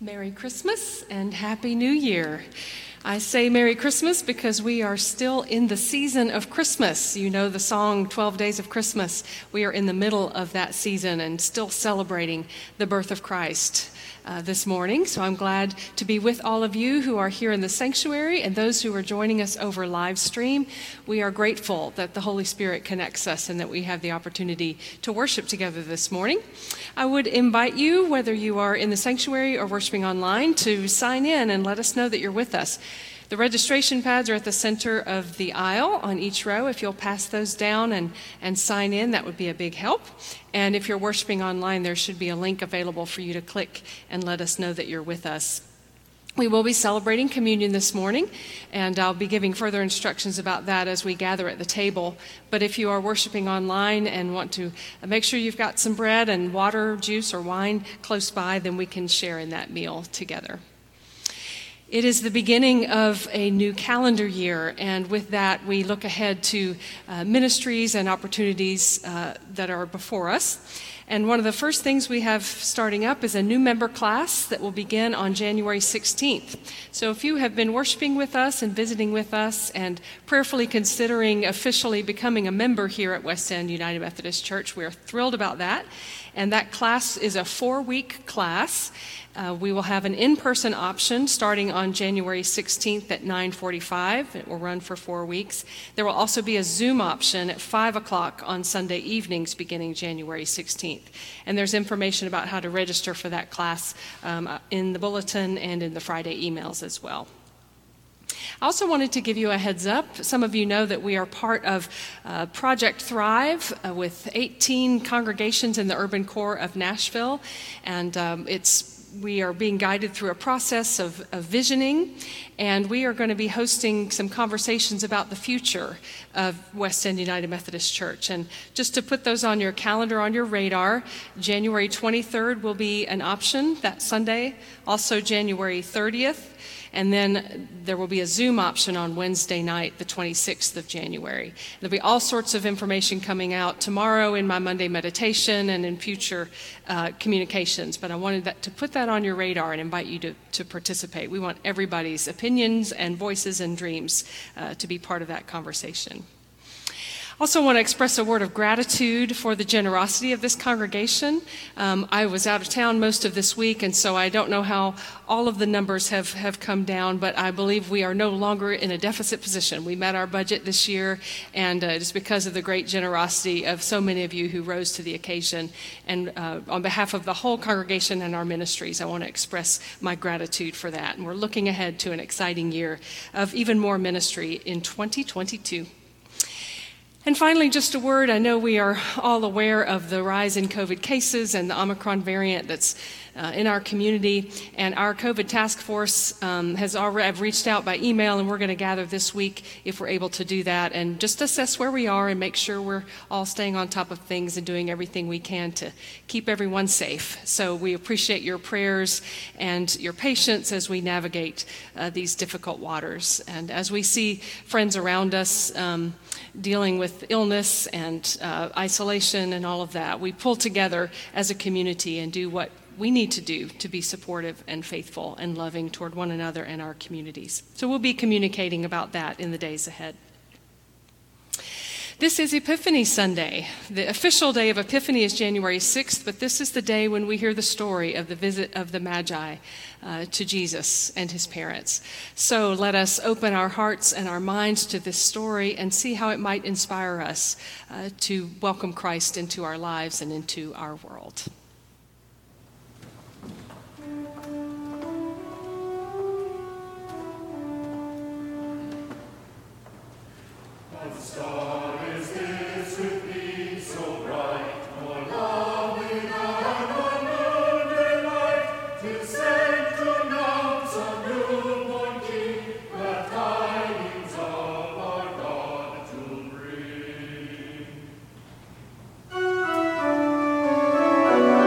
Merry Christmas and Happy New Year. I say Merry Christmas because we are still in the season of Christmas. You know the song 12 Days of Christmas. We are in the middle of that season and still celebrating the birth of Christ this morning. So I'm glad to be with all of you who are here in the sanctuary and those who are joining us over live stream. We are grateful that the Holy Spirit connects us and that we have the opportunity to worship together this morning. I would invite you, whether you are in the sanctuary or worshiping online, to sign in and let us know that you're with us. The registration pads are at the center of the aisle on each row. If you'll pass those down and sign in, that would be a big help. And if you're worshiping online, there should be a link available for you to click and let us know that you're with us. We will be celebrating communion this morning, and I'll be giving further instructions about that as we gather at the table. But if you are worshiping online and want to make sure you've got some bread and water, juice, or wine close by, then we can share in that meal together. It is the beginning of a new calendar year, and with that, we look ahead to ministries and opportunities that are before us. And one of the first things we have starting up is a new member class that will begin on January 16th. So if you have been worshiping with us and visiting with us and prayerfully considering officially becoming a member here at West End United Methodist Church, we're thrilled about that. And that class is a 4-week class. We will have an in-person option starting on January 16th at 9:45. It will run for 4 weeks. There will also be a Zoom option at 5 o'clock on Sunday evenings beginning January 16th. And there's information about how to register for that class in the bulletin and in the Friday emails as well. I also wanted to give you a heads up. Some of you know that we are part of Project Thrive with 18 congregations in the urban core of Nashville, and we are being guided through a process of visioning, and we are going to be hosting some conversations about the future of West End United Methodist Church. And just to put those on your calendar, on your radar, January 23rd will be an option that Sunday, also January 30th. And then there will be a Zoom option on Wednesday night, the 26th of January. There'll be all sorts of information coming out tomorrow in my Monday meditation and in future communications. But I wanted to put that on your radar and invite you to participate. We want everybody's opinions and voices and dreams to be part of that conversation. Also want to express a word of gratitude for the generosity of this congregation. I was out of town most of this week, and so I don't know how all of the numbers have come down, but I believe we are no longer in a deficit position. We met our budget this year, and it is because of the great generosity of so many of you who rose to the occasion. And on behalf of the whole congregation and our ministries, I want to express my gratitude for that. And we're looking ahead to an exciting year of even more ministry in 2022. And finally, just a word. I know we are all aware of the rise in COVID cases and the Omicron variant that's in our community. And our COVID task force has already reached out by email, and we're going to gather this week if we're able to do that and just assess where we are and make sure we're all staying on top of things and doing everything we can to keep everyone safe. So we appreciate your prayers and your patience as we navigate these difficult waters. And as we see friends around us dealing with illness and isolation and all of that, we pull together as a community and do what we need to do to be supportive and faithful and loving toward one another and our communities. So we'll be communicating about that in the days ahead. This is Epiphany Sunday. The official day of Epiphany is January 6th, but this is the day when we hear the story of the visit of the Magi to Jesus and his parents. So let us open our hearts and our minds to this story and see how it might inspire us to welcome Christ into our lives and into our world. Thank you.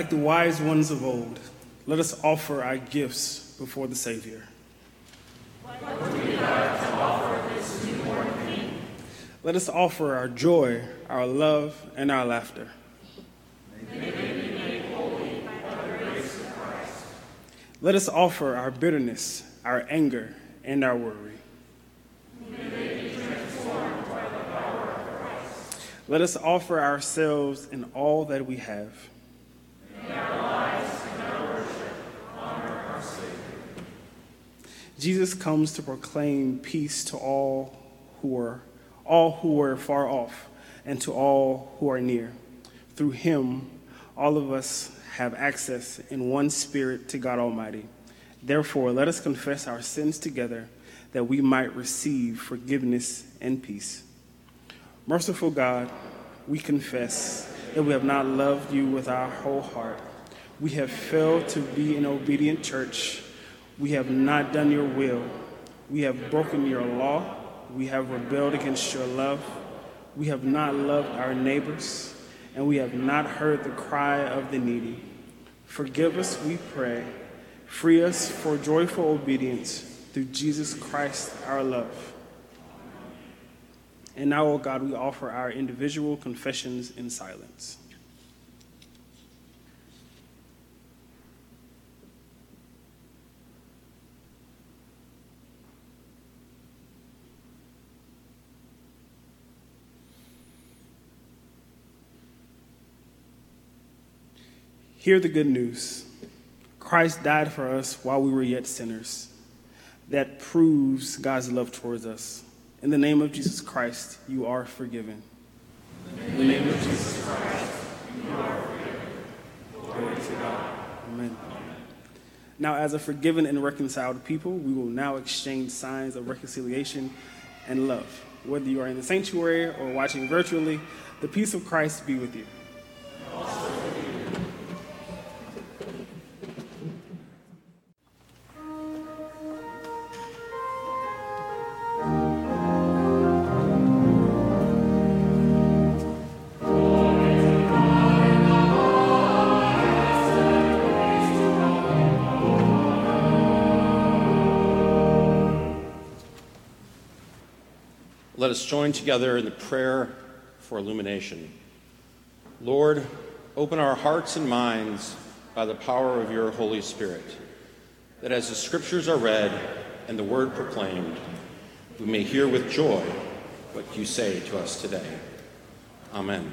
Like the wise ones of old, let us offer our gifts before the Savior. What do we have to offer this newborn King? Let us offer our joy, our love, and our laughter. May they be made holy by the grace of Christ. Let us offer our bitterness, our anger, and our worry. May they be transformed by the power of Christ. Let us offer ourselves in all that we have. May our lives and our worship honor our Savior. Jesus comes to proclaim peace to all who are far off, and to all who are near. Through him, all of us have access in one spirit to God Almighty. Therefore, let us confess our sins together, that we might receive forgiveness and peace. Merciful God, we confess that we have not loved you with our whole heart. We have failed to be an obedient church. We have not done your will. We have broken your law. We have rebelled against your love. We have not loved our neighbors, and we have not heard the cry of the needy. Forgive us, we pray. Free us for joyful obedience through Jesus Christ, our love. And now, O God, we offer our individual confessions in silence. Hear the good news. Christ died for us while we were yet sinners. That proves God's love towards us. In the name of Jesus Christ, you are forgiven. In the name of Jesus Christ, you are forgiven. Glory to God. Amen. Now, as a forgiven and reconciled people, we will now exchange signs of reconciliation and love. Whether you are in the sanctuary or watching virtually, the peace of Christ be with you. Let us join together in the prayer for illumination. Lord, open our hearts and minds by the power of your Holy Spirit, that as the scriptures are read and the word proclaimed, we may hear with joy what you say to us today. Amen.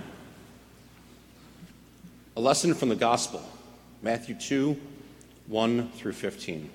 A lesson from the Gospel, Matthew 2, 1 through 15.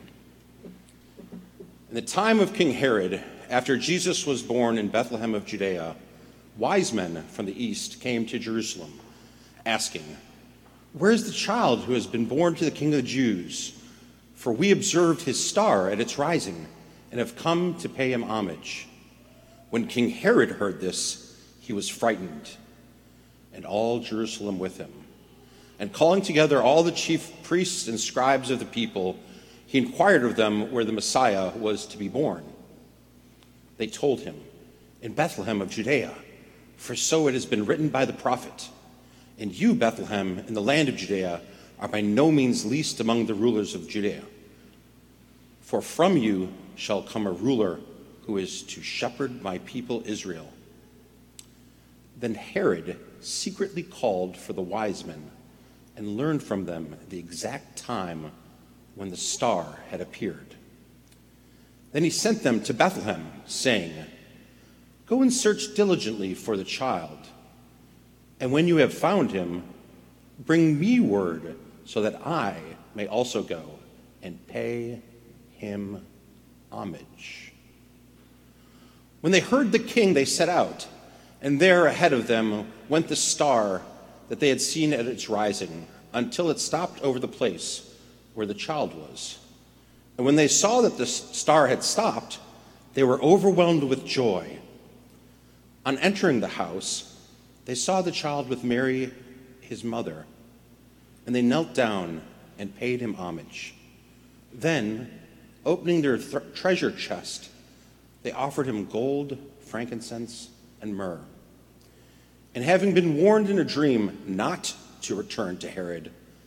In the time of King Herod, after Jesus was born in Bethlehem of Judea, wise men from the east came to Jerusalem, asking, "Where is the child who has been born to the King of the Jews? For we observed his star at its rising and have come to pay him homage." When King Herod heard this, he was frightened, and all Jerusalem with him. And calling together all the chief priests and scribes of the people, he inquired of them where the Messiah was to be born. They told him, "In Bethlehem of Judea, for so it has been written by the prophet. And you, Bethlehem, in the land of Judea, are by no means least among the rulers of Judea. For from you shall come a ruler who is to shepherd my people Israel." Then Herod secretly called for the wise men and learned from them the exact time when the star had appeared. Then he sent them to Bethlehem, saying, "Go and search diligently for the child, and when you have found him, bring me word so that I may also go and pay him homage." When they heard the king, they set out, and there ahead of them went the star that they had seen at its rising, until it stopped over the place where the child was. And when they saw that the star had stopped, they were overwhelmed with joy. On entering the house, they saw the child with Mary, his mother, and they knelt down and paid him homage. Then, opening their treasure chest, they offered him gold, frankincense, and myrrh. And having been warned in a dream not to return to Herod,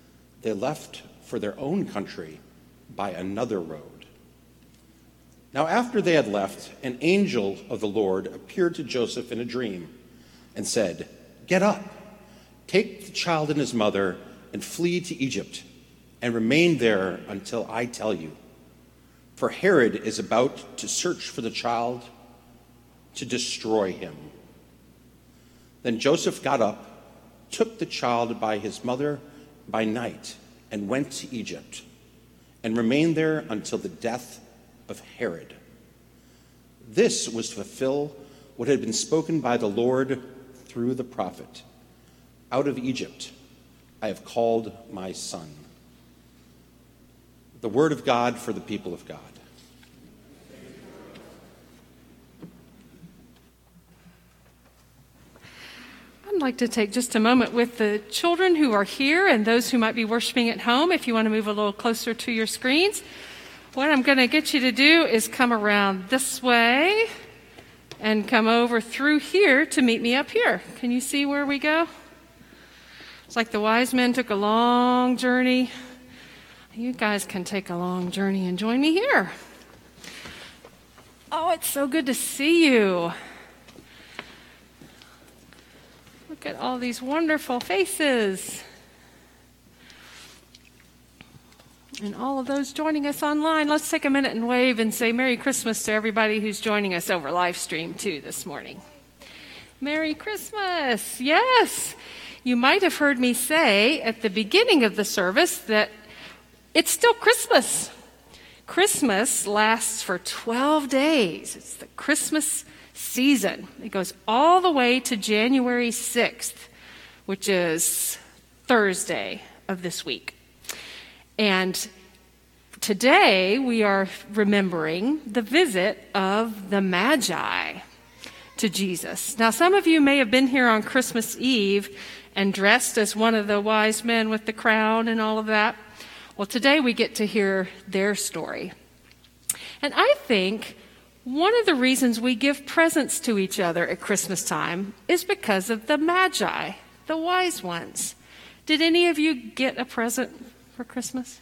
they left for their own country by another road. Now, after they had left, an angel of the Lord appeared to Joseph in a dream and said, "Get up, take the child and his mother, and flee to Egypt, and remain there until I tell you. For Herod is about to search for the child to destroy him." Then Joseph got up, took the child by his mother by night, and went to Egypt, and remained there until the death of Herod. This was to fulfill what had been spoken by the Lord through the prophet. "Out of Egypt I have called my son." The word of God for the people of God. I'd like to take just a moment with the children who are here and those who might be worshiping at home. If you want to move a little closer to your screens, what I'm going to get you to do is come around this way and come over through here to meet me up here. Can you see where we go? It's like the wise men took a long journey. You guys can take a long journey and join me here. Oh, it's so good to see you. Look at all these wonderful faces. And all of those joining us online. Let's take a minute and wave and say Merry Christmas to everybody who's joining us over live stream too this morning. Merry Christmas. Yes. You might have heard me say at the beginning of the service that it's still Christmas. Christmas lasts for 12 days. It's the Christmas season. It goes all the way to January 6th, which is Thursday of this week. And today we are remembering the visit of the Magi to Jesus. Now, some of you may have been here on Christmas Eve and dressed as one of the wise men with the crown and all of that. Well, today we get to hear their story. And I think one of the reasons we give presents to each other at Christmas time is because of the Magi, the wise ones. Did any of you get a present for Christmas?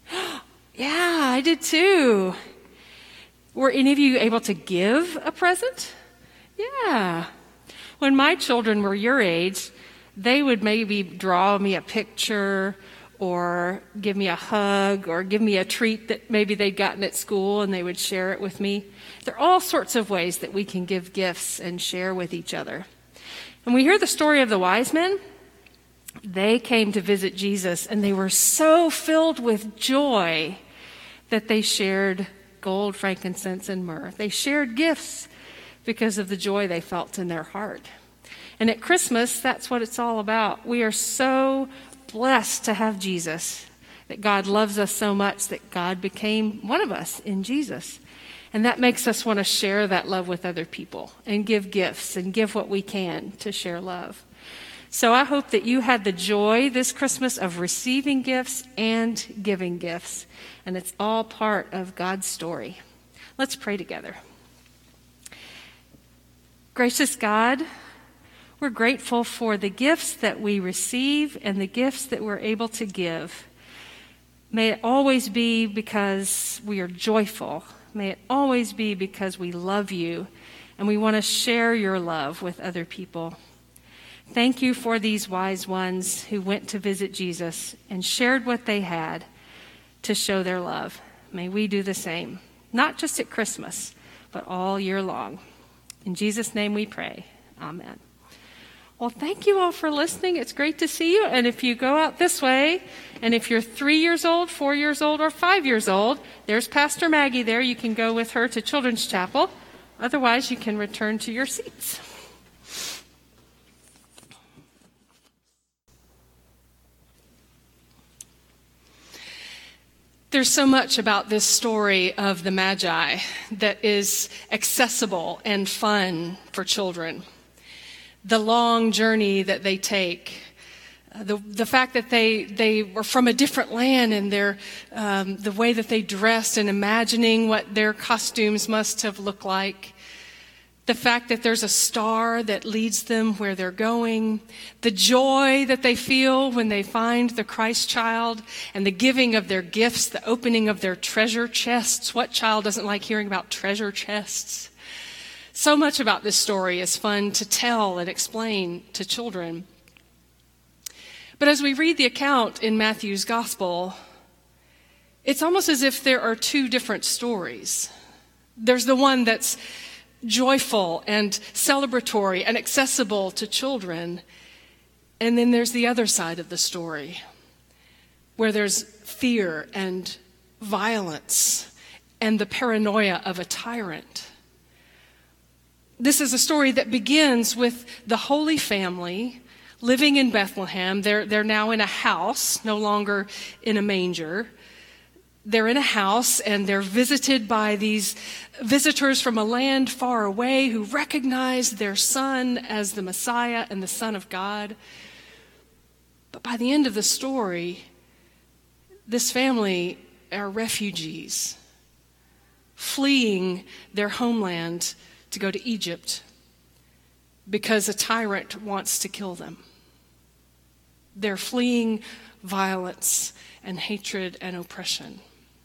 Yeah, I did too. Were any of you able to give a present? Yeah. When my children were your age, they would maybe draw me a picture or give me a hug or give me a treat that maybe they'd gotten at school and they would share it with me. There are all sorts of ways that we can give gifts and share with each other. And we hear the story of the wise men. They came to visit Jesus and they were so filled with joy that they shared gold, frankincense, and myrrh. They shared gifts because of the joy they felt in their heart. And at Christmas, that's what it's all about. We are so blessed to have Jesus, that God loves us so much that God became one of us in Jesus. And that makes us want to share that love with other people and give gifts and give what we can to share love. So I hope that you had the joy this Christmas of receiving gifts and giving gifts. And it's all part of God's story. Let's pray together. Gracious God, we're grateful for the gifts that we receive and the gifts that we're able to give. May it always be because we are joyful. May it always be because we love you and we want to share your love with other people. Thank you for these wise ones who went to visit Jesus and shared what they had to show their love. May we do the same, not just at Christmas, but all year long. In Jesus' name we pray. Amen. Well, thank you all for listening. It's great to see you. And if you go out this way, and if you're 3 years old, 4 years old, or 5 years old, there's Pastor Maggie there. You can go with her to Children's Chapel. Otherwise, you can return to your seats. There's so much about this story of the Magi that is accessible and fun for children. The long journey that they take, the fact that they were from a different land and the way that they dressed and imagining what their costumes must have looked like, the fact that there's a star that leads them where they're going, the joy that they feel when they find the Christ child, and the giving of their gifts, the opening of their treasure chests. What child doesn't like hearing about treasure chests? So much about this story is fun to tell and explain to children. But as we read the account in Matthew's gospel, it's almost as if there are two different stories. There's the one that's joyful and celebratory and accessible to children. And then there's the other side of the story, where there's fear and violence and the paranoia of a tyrant. This is a story that begins with the Holy Family living in Bethlehem. They're now in a house, no longer in a manger. They're in a house and they're visited by these visitors from a land far away who recognize their son as the Messiah and the Son of God. But by the end of the story, this family are refugees fleeing their homeland to go to Egypt because a tyrant wants to kill them. They're fleeing violence and hatred and oppression.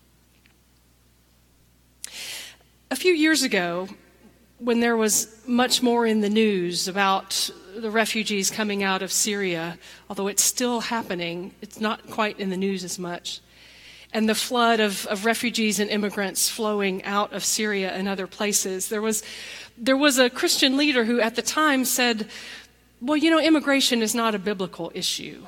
A few years ago, when there was much more in the news about the refugees coming out of Syria, although it's still happening, it's not quite in the news as much, and the flood of refugees and immigrants flowing out of Syria and other places, there was a Christian leader who at the time said, well, immigration is not a biblical issue.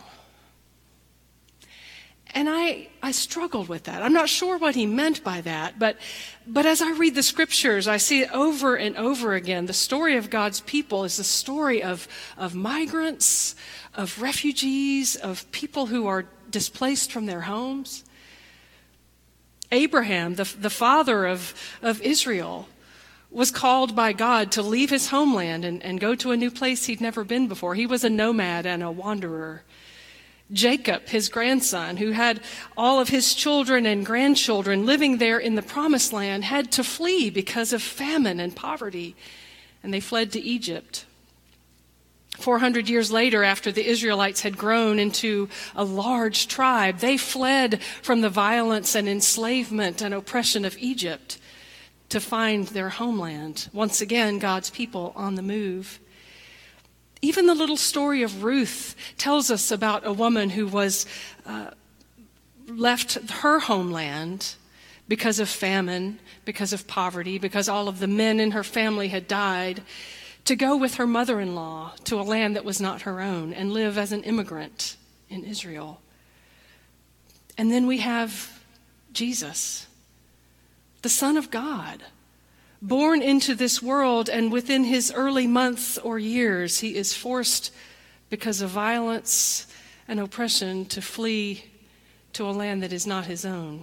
And I struggled with that. I'm not sure what he meant by that, but as I read the scriptures, I see it over and over again. The story of God's people is the story of migrants, of refugees, of people who are displaced from their homes. Abraham, the father of Israel, was called by God to leave his homeland and go to a new place he'd never been before. He was a nomad and a wanderer. Jacob, his grandson, who had all of his children and grandchildren living there in the promised land, had to flee because of famine and poverty, and they fled to Egypt. 400 years later, after the Israelites had grown into a large tribe, they fled from the violence and enslavement and oppression of Egypt to find their homeland. Once again, God's people on the move. Even the little story of Ruth tells us about a woman who was left her homeland because of famine, because of poverty, because all of the men in her family had died, to go with her mother-in-law to a land that was not her own and live as an immigrant in Israel. And then we have Jesus, the Son of God, born into this world, and within his early months or years, he is forced, because of violence and oppression, to flee to a land that is not his own.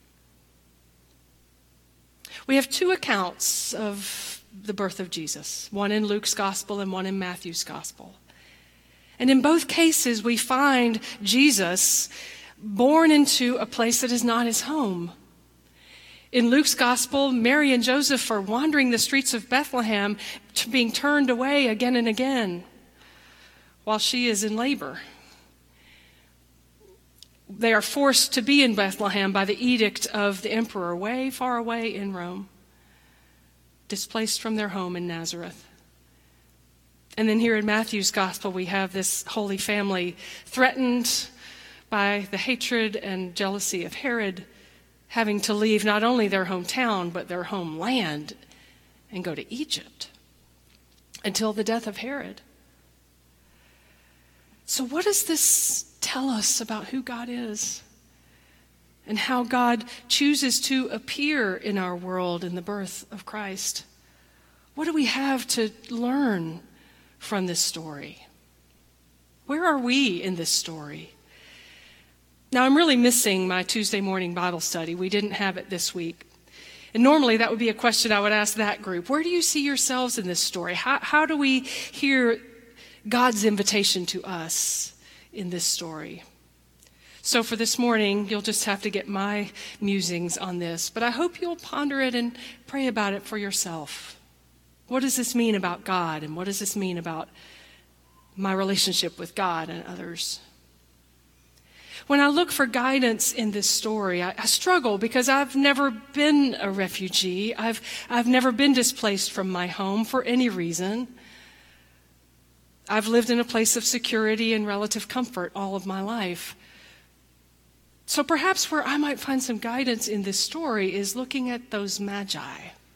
We have two accounts of the birth of Jesus, one in Luke's gospel and one in Matthew's gospel. And in both cases, we find Jesus born into a place that is not his home. In Luke's gospel, Mary and Joseph are wandering the streets of Bethlehem, being turned away again and again while she is in labor. They are forced to be in Bethlehem by the edict of the emperor, way far away in Rome, displaced from their home in Nazareth. And then here in Matthew's gospel, we have this Holy Family threatened by the hatred and jealousy of Herod, having to leave not only their hometown, but their homeland and go to Egypt until the death of Herod. So what does this tell us about who God is and how God chooses to appear in our world in the birth of Christ? What do we have to learn from this story? Where are we in this story? Now, I'm really missing my Tuesday morning Bible study. We didn't have it this week. And normally that would be a question I would ask that group. Where do you see yourselves in this story? How do we hear God's invitation to us in this story? So for this morning, you'll just have to get my musings on this. But I hope you'll ponder it and pray about it for yourself. What does this mean about God? And what does this mean about my relationship with God and others? When I look for guidance in this story, I struggle because I've never been a refugee. I've never been displaced from my home for any reason. I've lived in a place of security and relative comfort all of my life. So perhaps where I might find some guidance in this story is looking at those magi.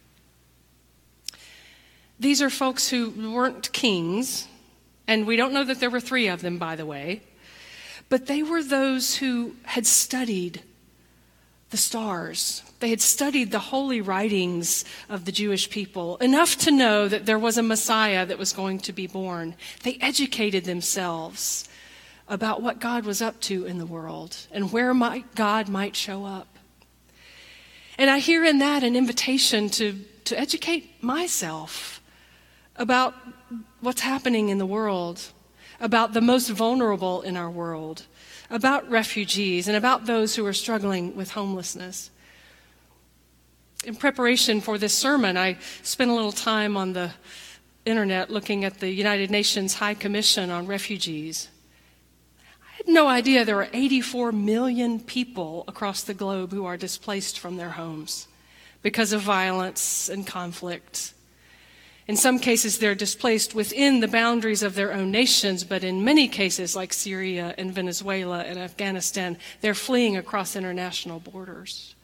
These are folks who weren't kings, and we don't know that there were 3 of them, by the way, but they were those who had studied the stars. They had studied the holy writings of the Jewish people, enough to know that there was a Messiah that was going to be born. They educated themselves about what God was up to in the world and where God might show up. And I hear in that an invitation to educate myself about what's happening in the world, about the most vulnerable in our world, about refugees, and about those who are struggling with homelessness. In preparation for this sermon, I spent a little time on the internet looking at the United Nations High Commission on Refugees. I had no idea there are 84 million people across the globe who are displaced from their homes because of violence and conflict. In some cases, they're displaced within the boundaries of their own nations, but in many cases, like Syria and Venezuela and Afghanistan, they're fleeing across international borders.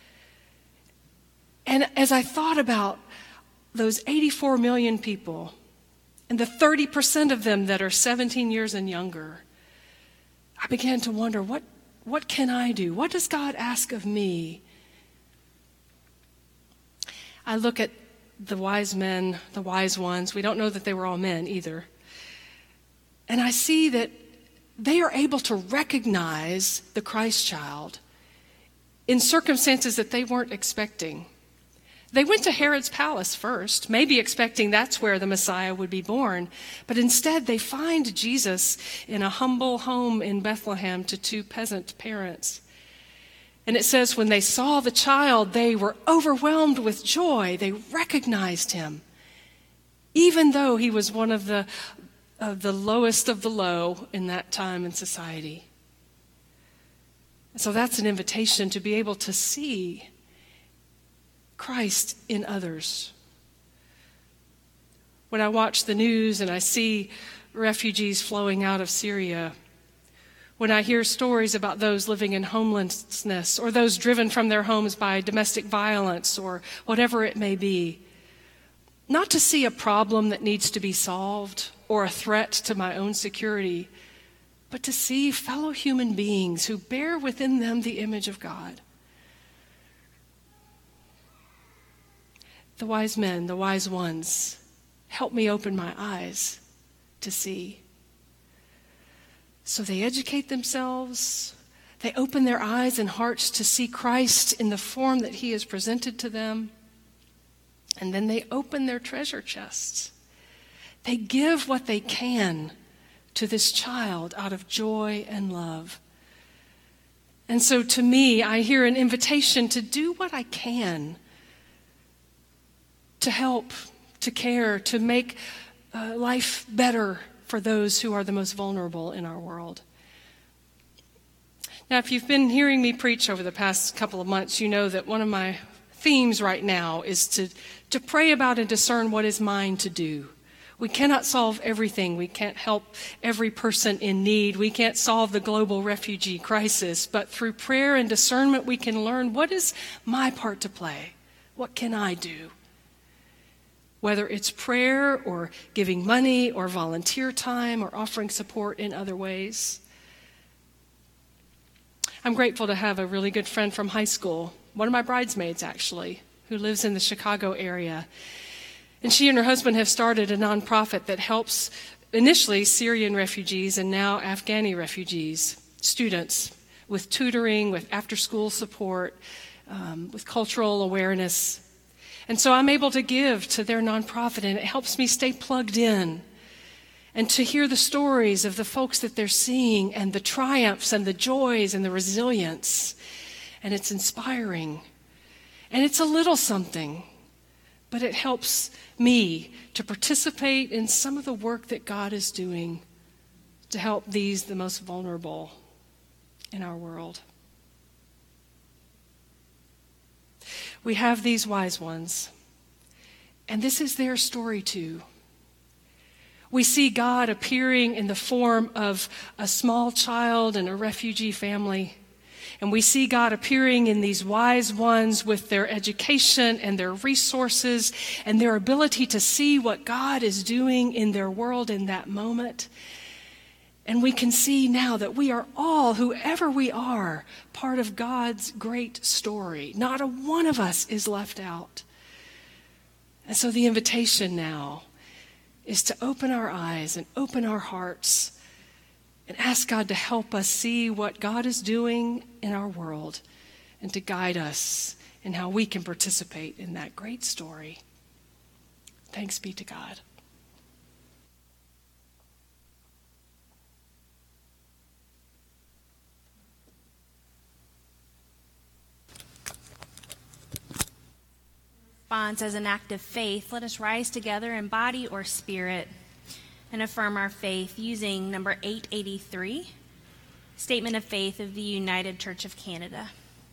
And as I thought about those 84 million people and the 30% of them that are 17 years and younger, I began to wonder, what can I do? What does God ask of me? I look at the wise men, the wise ones. We don't know that they were all men either. And I see that they are able to recognize the Christ child in circumstances that they weren't expecting. They went to Herod's palace first, maybe expecting that's where the Messiah would be born. But instead, they find Jesus in a humble home in Bethlehem to 2 peasant parents. And it says, when they saw the child, they were overwhelmed with joy. They recognized him, even though he was one of the lowest of the low in that time in society. And so that's an invitation to be able to see Christ in others. When I watch the news and I see refugees flowing out of Syria, when I hear stories about those living in homelessness or those driven from their homes by domestic violence or whatever it may be, not to see a problem that needs to be solved or a threat to my own security, but to see fellow human beings who bear within them the image of God. The wise men, the wise ones, help me open my eyes to see. So they educate themselves, they open their eyes and hearts to see Christ in the form that he is presented to them, and then they open their treasure chests. They give what they can to this child out of joy and love. And so to me, I hear an invitation to do what I can to help, to care, to make life better for those who are the most vulnerable in our world. Now, if you've been hearing me preach over the past couple of months, you know that one of my themes right now is to pray about and discern what is mine to do. We cannot solve everything. We can't help every person in need. We can't solve the global refugee crisis. But through prayer and discernment, we can learn what is my part to play. What can I do? Whether it's prayer or giving money or volunteer time or offering support in other ways. I'm grateful to have a really good friend from high school, one of my bridesmaids actually, who lives in the Chicago area. And she and her husband have started a nonprofit that helps initially Syrian refugees and now Afghani refugees, students, with tutoring, with after-school support, with cultural awareness. And so I'm able to give to their nonprofit, and it helps me stay plugged in and to hear the stories of the folks that they're seeing and the triumphs and the joys and the resilience. And it's inspiring. And it's a little something, but it helps me to participate in some of the work that God is doing to help these, the most vulnerable in our world. We have these wise ones, and this is their story too. We see God appearing in the form of a small child and a refugee family. And we see God appearing in these wise ones with their education and their resources and their ability to see what God is doing in their world in that moment. And we can see now that we are all, whoever we are, part of God's great story. Not a one of us is left out. And so the invitation now is to open our eyes and open our hearts and ask God to help us see what God is doing in our world and to guide us in how we can participate in that great story. Thanks be to God. Response as an act of faith, let us rise together in body or spirit and affirm our faith using number 883, Statement of Faith of the United Church of Canada.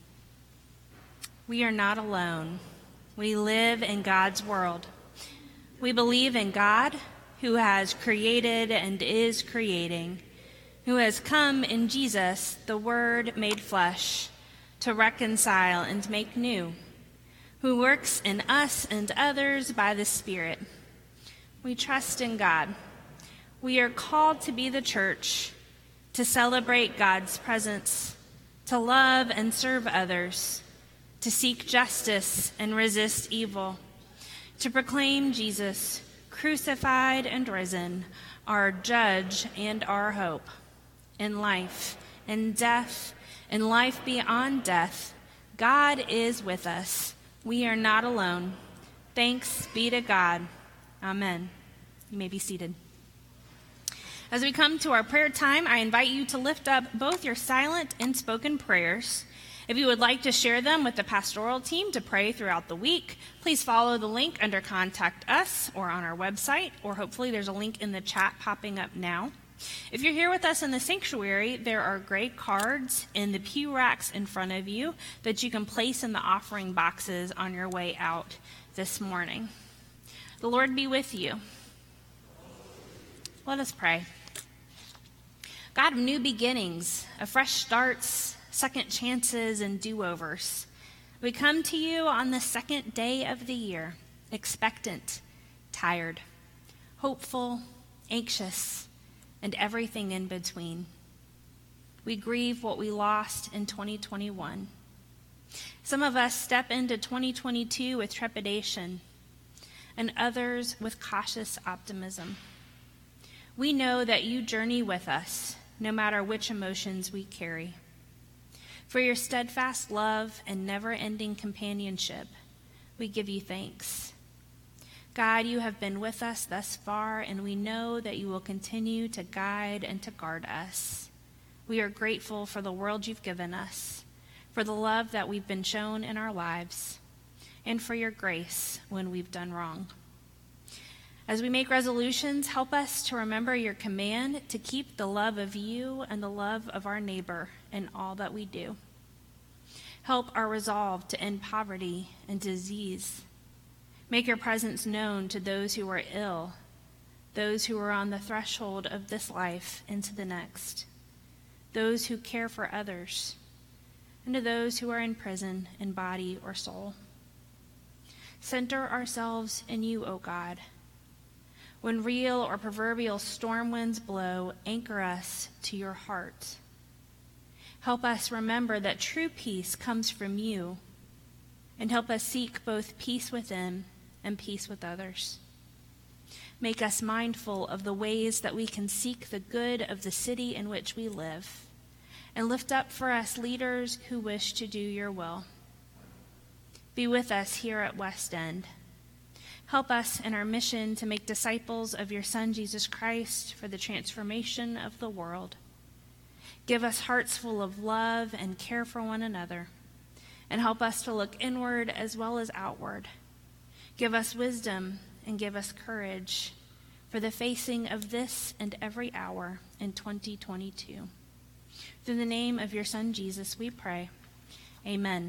We are not alone. We live in God's world. We believe in God, who has created and is creating, who has come in Jesus, the Word made flesh, to reconcile and make new, who works in us and others by the Spirit. We trust in God. We are called to be the church, to celebrate God's presence, to love and serve others, to seek justice and resist evil, to proclaim Jesus, crucified and risen, our judge and our hope, in life, in death, in life beyond death. God is with us. We are not alone. Thanks be to God. Amen. You may be seated. As we come to our prayer time, I invite you to lift up both your silent and spoken prayers. If you would like to share them with the pastoral team to pray throughout the week, please follow the link under Contact Us or on our website, or hopefully there's a link in the chat popping up now. If you're here with us in the sanctuary, there are gray cards in the pew racks in front of you that you can place in the offering boxes on your way out this morning. The Lord be with you. Let us pray. God of new beginnings, of fresh starts, second chances, and do-overs, we come to you on the second day of the year, expectant, tired, hopeful, anxious, and everything in between. We grieve what we lost in 2021. Some of us step into 2022 with trepidation, and others with cautious optimism. We know that you journey with us, no matter which emotions we carry. For your steadfast love and never-ending companionship, we give you thanks. God, you have been with us thus far, and we know that you will continue to guide and to guard us. We are grateful for the world you've given us, for the love that we've been shown in our lives, and for your grace when we've done wrong. As we make resolutions, help us to remember your command to keep the love of you and the love of our neighbor in all that we do. Help our resolve to end poverty and disease. Make your presence known to those who are ill, those who are on the threshold of this life into the next, those who care for others, and to those who are in prison in body or soul. Center ourselves in you, O God. When real or proverbial storm winds blow, anchor us to your heart. Help us remember that true peace comes from you, and help us seek both peace within and peace with others. Make us mindful of the ways that we can seek the good of the city in which we live, and lift up for us leaders who wish to do your will. Be with us here at West End. Help us in our mission to make disciples of your Son, Jesus Christ, for the transformation of the world. Give us hearts full of love and care for one another, and help us to look inward as well as outward. Give us wisdom and give us courage for the facing of this and every hour in 2022. Through the name of your Son, Jesus, we pray. Amen.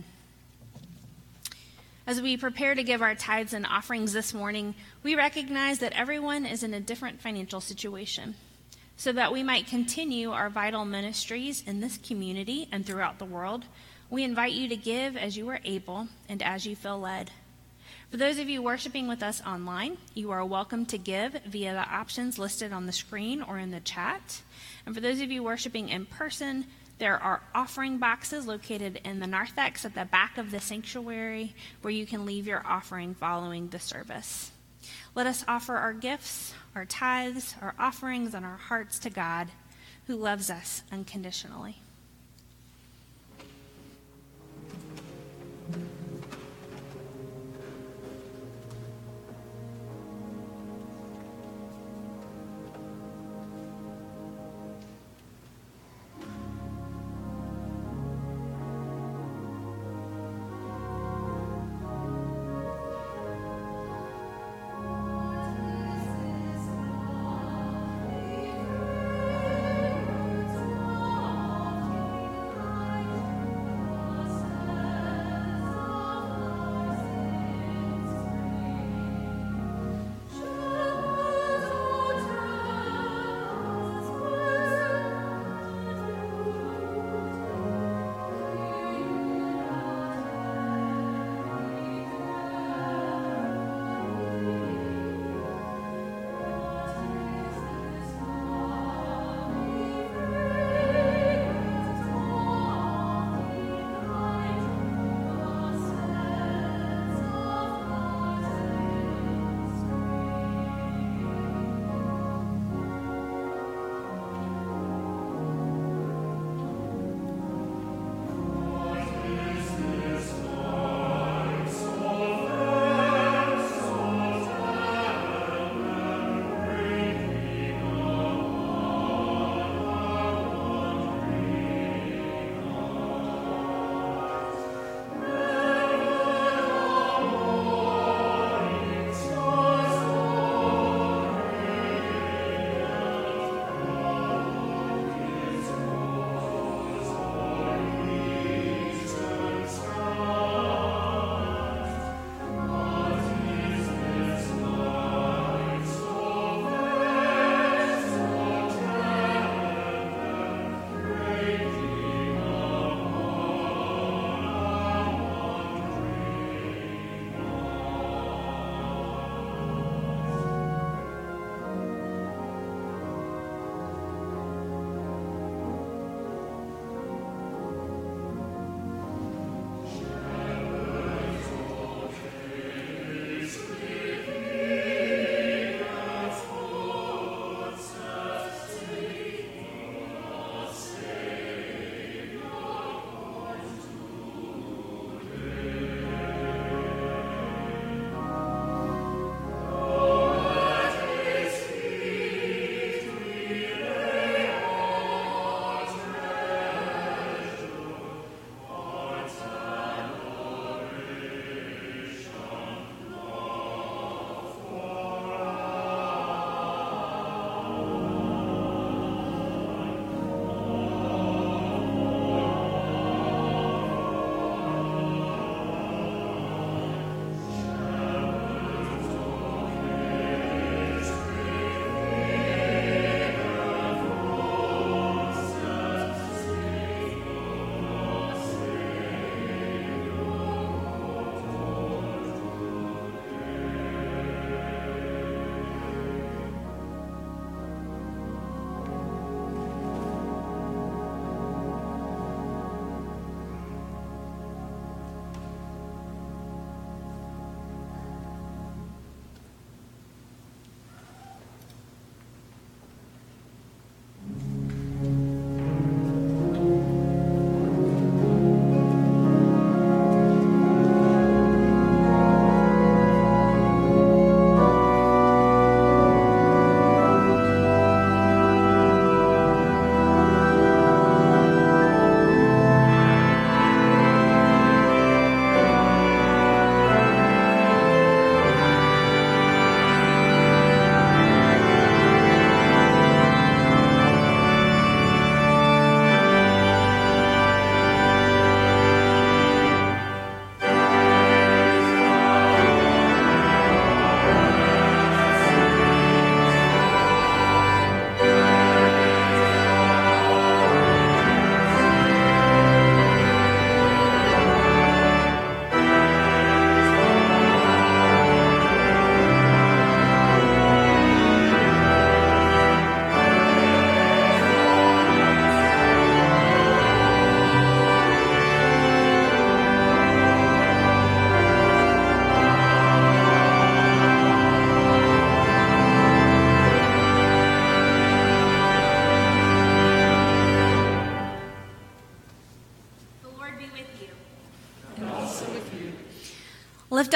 As we prepare to give our tithes and offerings this morning, we recognize that everyone is in a different financial situation. So that we might continue our vital ministries in this community and throughout the world, we invite you to give as you are able and as you feel led. For those of you worshiping with us online, you are welcome to give via the options listed on the screen or in the chat. And for those of you worshiping in person, there are offering boxes located in the narthex at the back of the sanctuary where you can leave your offering following the service. Let us offer our gifts, our tithes, our offerings, and our hearts to God, who loves us unconditionally.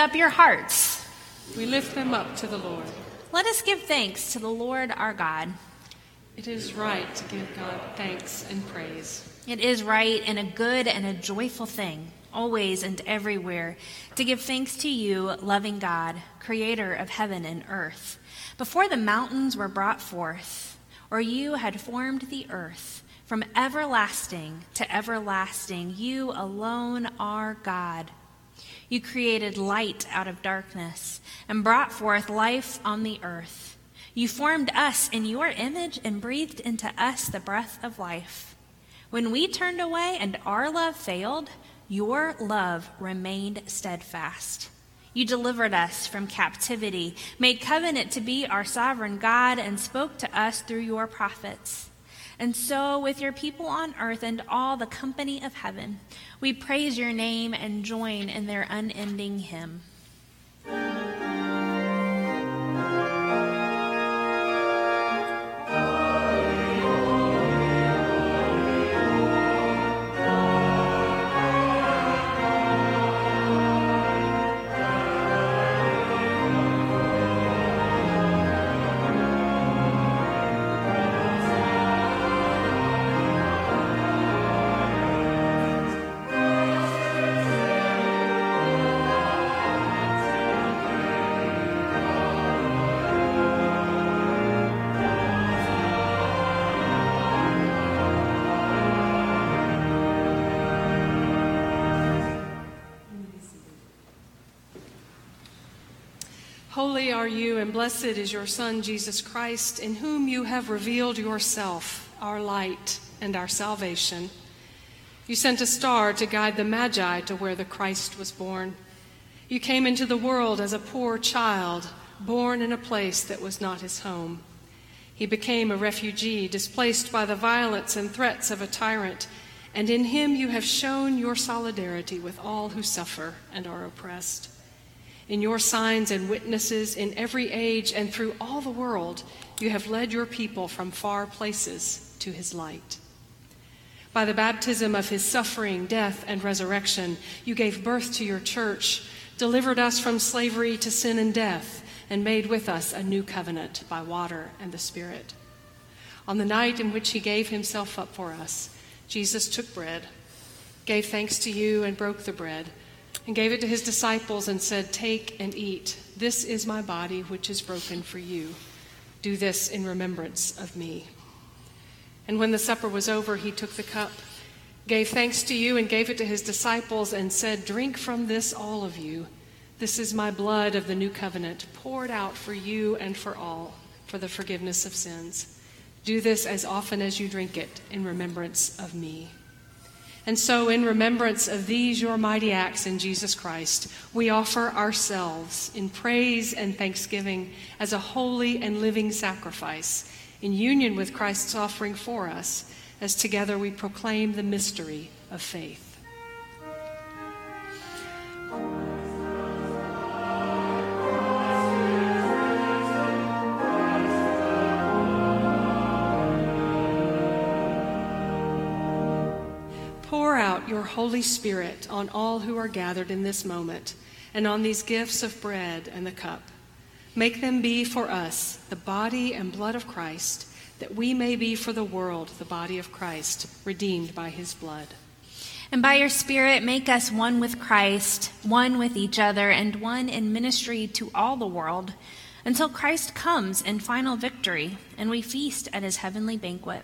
up your hearts. We lift them up to the Lord. Let us give thanks to the Lord our God. It is right to give God thanks and praise. It is right and a good and a joyful thing, always and everywhere, to give thanks to you, loving God, creator of heaven and earth. Before the mountains were brought forth, or you had formed the earth, from everlasting to everlasting, you alone are God. You created light out of darkness and brought forth life on the earth. You formed us in your image and breathed into us the breath of life. When we turned away and our love failed, your love remained steadfast. You delivered us from captivity, made covenant to be our sovereign God, and spoke to us through your prophets. And so, with your people on earth and all the company of heaven, we praise your name and join in their unending hymn. Holy are you, and blessed is your Son, Jesus Christ, in whom you have revealed yourself, our light and our salvation. You sent a star to guide the Magi to where the Christ was born. You came into the world as a poor child, born in a place that was not his home. He became a refugee, displaced by the violence and threats of a tyrant, and in him you have shown your solidarity with all who suffer and are oppressed. In your signs and witnesses in every age and through all the world, you have led your people from far places to his light. By the baptism of his suffering, death, and resurrection, you gave birth to your church, delivered us from slavery to sin and death, and made with us a new covenant by water and the Spirit. On the night in which he gave himself up for us, Jesus took bread, gave thanks to you, and broke the bread, and gave it to his disciples and said, "Take and eat. This is my body, which is broken for you. Do this in remembrance of me." And when the supper was over, he took the cup, gave thanks to you, and gave it to his disciples and said, "Drink from this, all of you. This is my blood of the new covenant, poured out for you and for all, for the forgiveness of sins. Do this as often as you drink it in remembrance of me." And so, in remembrance of these your mighty acts in Jesus Christ, we offer ourselves in praise and thanksgiving as a holy and living sacrifice, in union with Christ's offering for us, as together we proclaim the mystery of faith. Pour out your Holy Spirit on all who are gathered in this moment, and on these gifts of bread and the cup. Make them be for us the body and blood of Christ, that we may be for the world the body of Christ, redeemed by his blood. And by your Spirit, make us one with Christ, one with each other, and one in ministry to all the world, until Christ comes in final victory, and we feast at his heavenly banquet.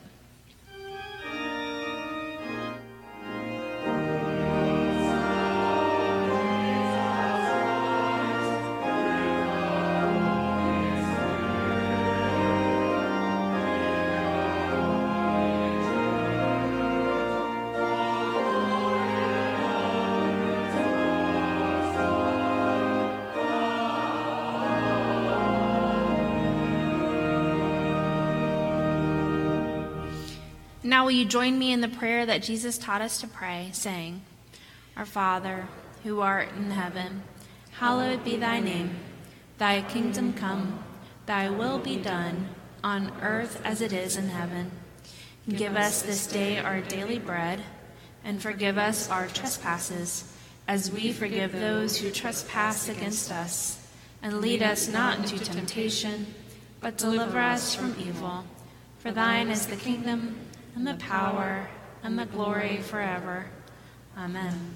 Now will you join me in the prayer that Jesus taught us to pray, saying, "Our Father, who art in heaven, hallowed be thy name. Thy kingdom come, thy will be done, on earth as it is in heaven. Give us this day our daily bread, and forgive us our trespasses, as we forgive those who trespass against us. And lead us not into temptation, but deliver us from evil. For thine is the kingdom, and the power, and the glory forever. Amen.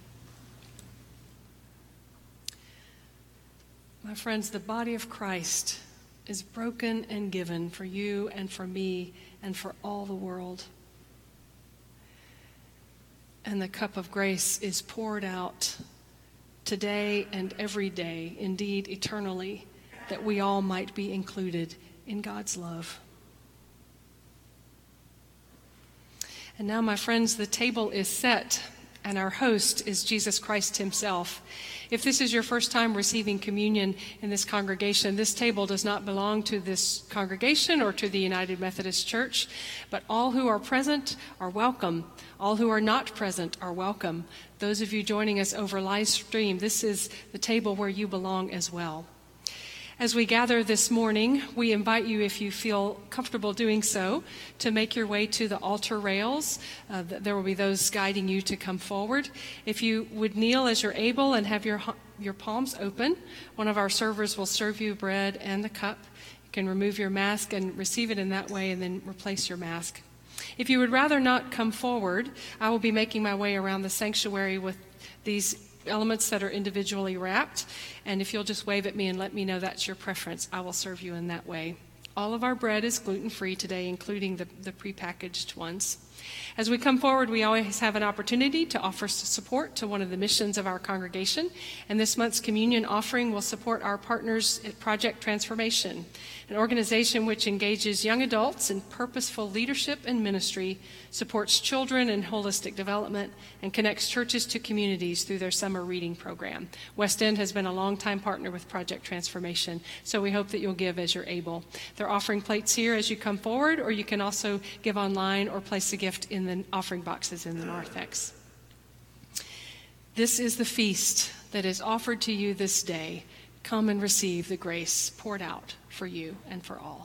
My friends, the body of Christ is broken and given for you and for me and for all the world. And the cup of grace is poured out today and every day, indeed eternally, that we all might be included in God's love. And now, my friends, the table is set, and our host is Jesus Christ himself. If this is your first time receiving communion in this congregation, this table does not belong to this congregation or to the United Methodist Church, but all who are present are welcome. All who are not present are welcome. Those of you joining us over live stream, this is the table where you belong as well. As we gather this morning, we invite you, if you feel comfortable doing so, to make your way to the altar rails. There will be those guiding you to come forward. If you would kneel as you're able and have your palms open, one of our servers will serve you bread and the cup. You can remove your mask and receive it in that way and then replace your mask. If you would rather not come forward, I will be making my way around the sanctuary with these elements that are individually wrapped, and if you'll just wave at me and let me know that's your preference, I will serve you in that way. All of our bread is gluten-free today, including the prepackaged ones. As we come forward, we always have an opportunity to offer support to one of the missions of our congregation, and this month's communion offering will support our partners at Project Transformation, an organization which engages young adults in purposeful leadership and ministry, supports children in holistic development, and connects churches to communities through their summer reading program. West End has been a longtime partner with Project Transformation, so we hope that you'll give as you're able. There are offering plates here as you come forward, or you can also give online or place a gift in the offering boxes in the narthex. This is the feast that is offered to you this day. Come and receive the grace poured out for you and for all.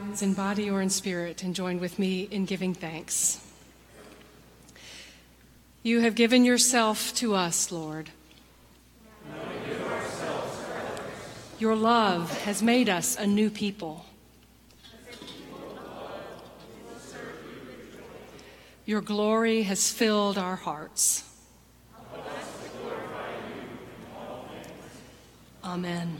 rise in body or in spirit and join with me in giving thanks. You have given yourself to us, Lord. Your love has made us a new people. Your glory has filled our hearts. Amen.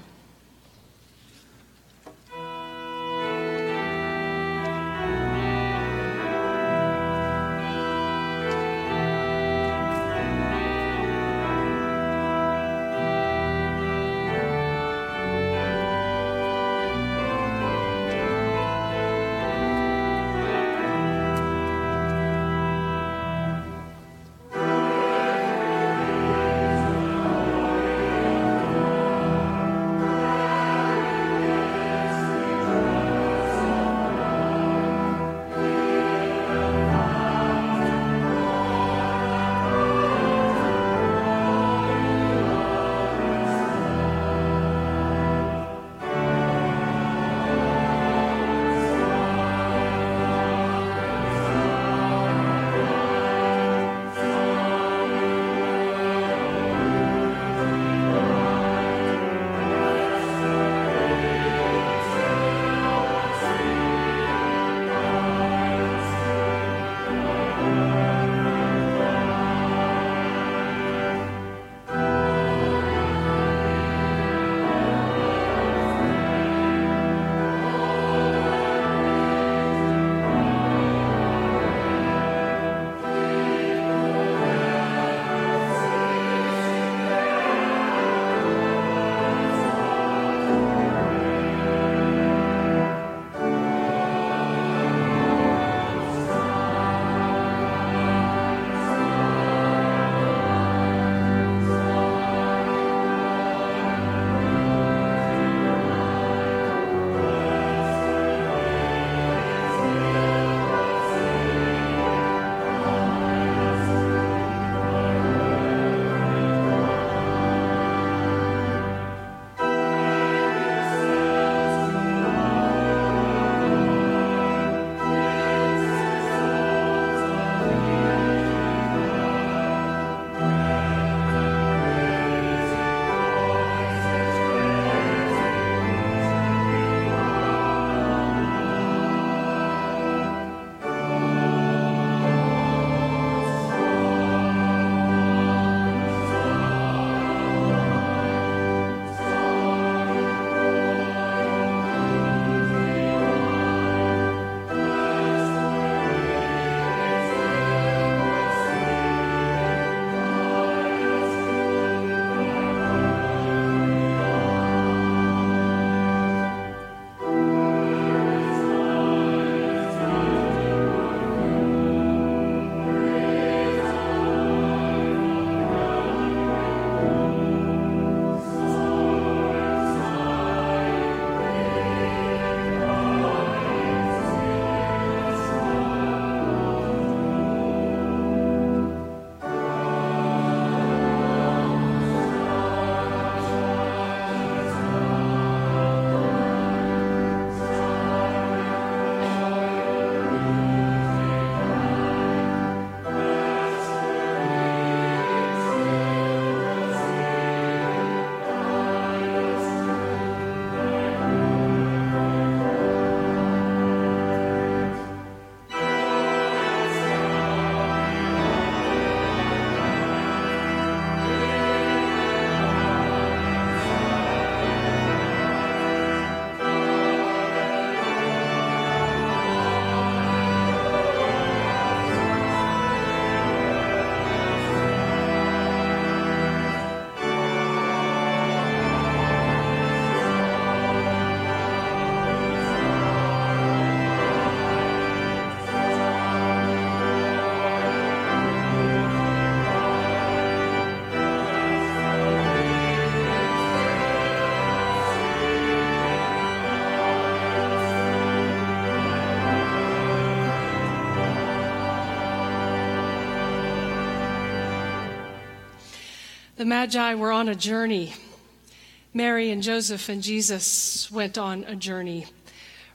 The Magi were on a journey. Mary and Joseph and Jesus went on a journey.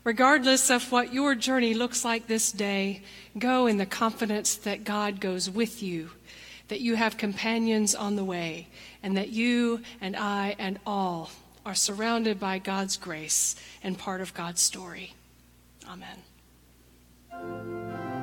Regardless of what your journey looks like this day, go in the confidence that God goes with you, that you have companions on the way, and that you and I and all are surrounded by God's grace and part of God's story. Amen.